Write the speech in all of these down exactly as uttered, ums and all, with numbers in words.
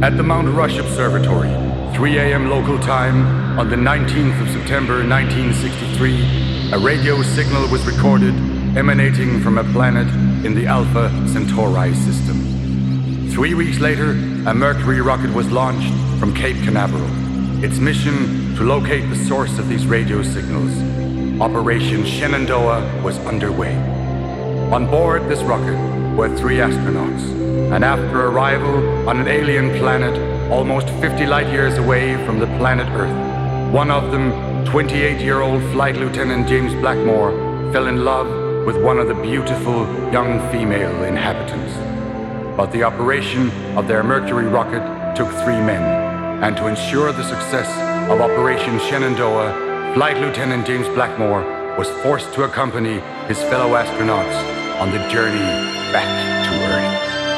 At the Mount Rush Observatory, three a.m. local time, on the nineteenth of September nineteen sixty-three, a radio signal was recorded emanating from a planet in the Alpha Centauri system. Three weeks later, a Mercury rocket was launched from Cape Canaveral. Its mission to locate the source of these radio signals. Operation Shenandoah was underway. On board this rocket were three astronauts, and after arrival on an alien planet almost fifty light years away from the planet Earth, one of them, twenty-eight-year-old Flight Lieutenant James Blackmore, fell in love with one of the beautiful young female inhabitants. But the operation of their Mercury rocket took three men, and to ensure the success of Operation Shenandoah, Flight Lieutenant James Blackmore was forced to accompany his fellow astronauts on the journey back to Earth.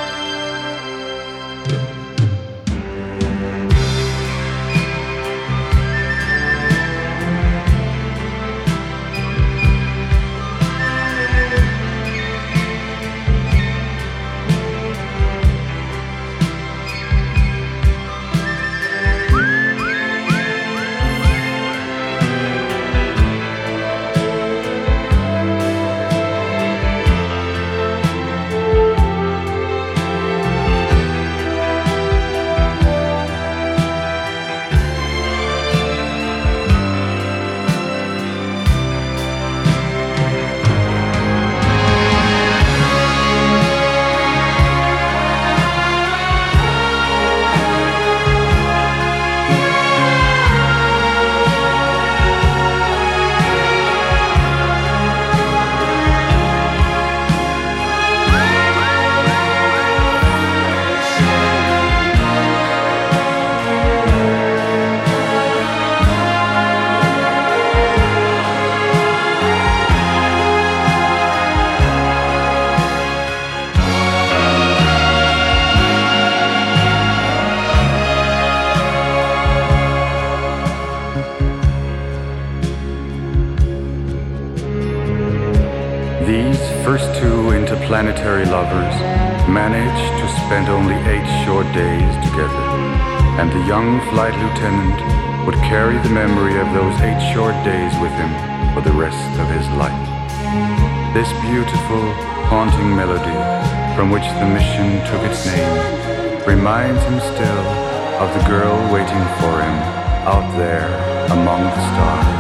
These first two interplanetary lovers managed to spend only eight short days together, and the young flight lieutenant would carry the memory of those eight short days with him for the rest of his life. This beautiful, haunting melody, from which the mission took its name, reminds him still of the girl waiting for him out there among the stars.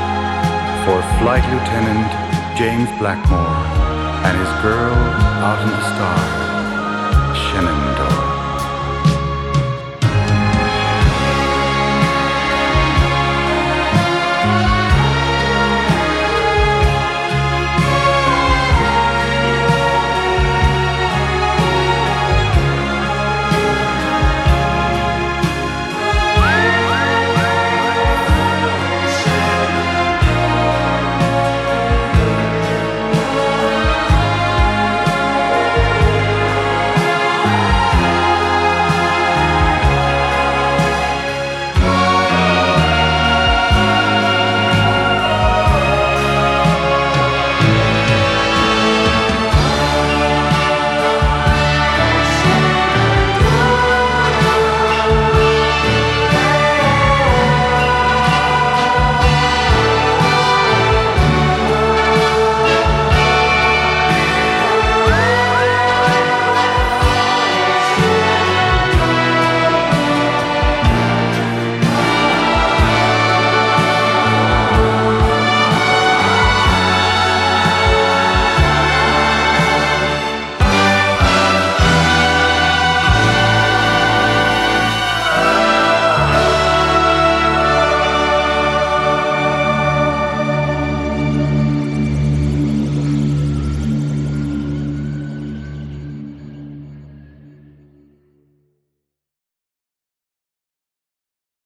For Flight Lieutenant James Blackmore and his girl out in the stars, Shenandoah.